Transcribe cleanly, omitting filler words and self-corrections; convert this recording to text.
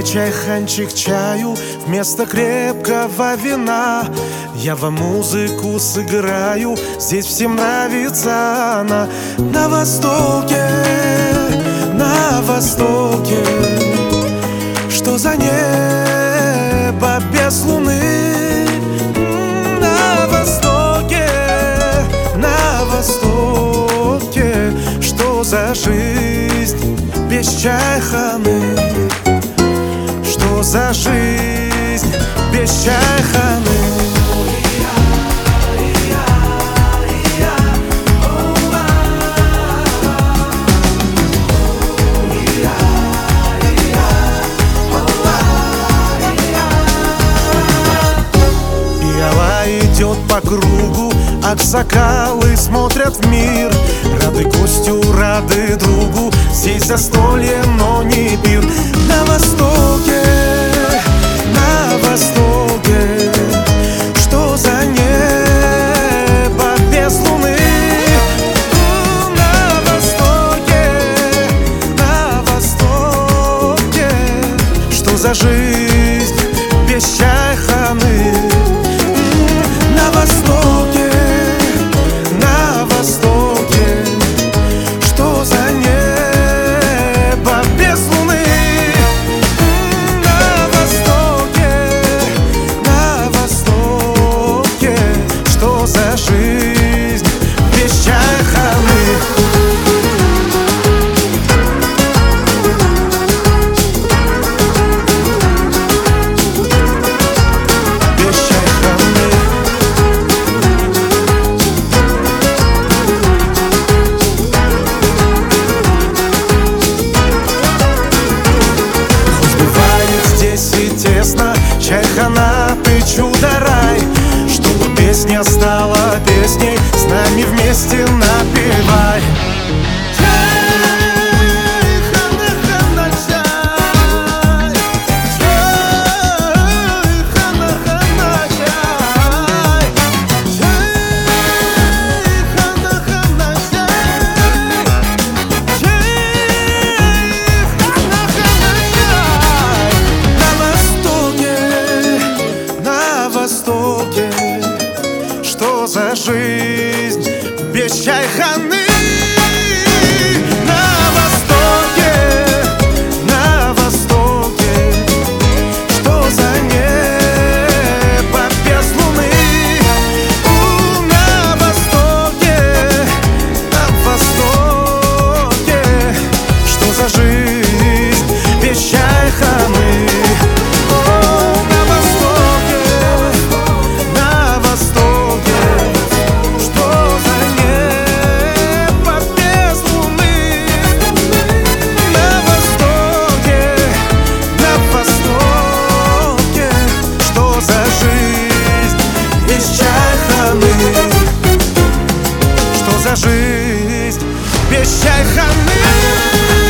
чайханчик чаю вместо крепкого вина. Я вам музыку сыграю, здесь всем нравится она. На востоке, что за небо без луны? На востоке, что за жизнь без чайханы? Что за жизнь без чайханы? Идет по кругу, аксакалы смотрят в мир. Рады гостю, рады другу, здесь застолье, но не пир. На востоке, что за небо без луны? На востоке, что за жизнь без чайханы? На востоке, что за небо без луны? На востоке, что за жизнь без чайханы? Чайхана, ты чудо-рай, чтобы песня стала песней, с нами вместе напевай. Что за жизнь без чайханы? На востоке, что за небо без луны? На востоке, что за жизнь без чайханы? Что за жизнь без чайханы?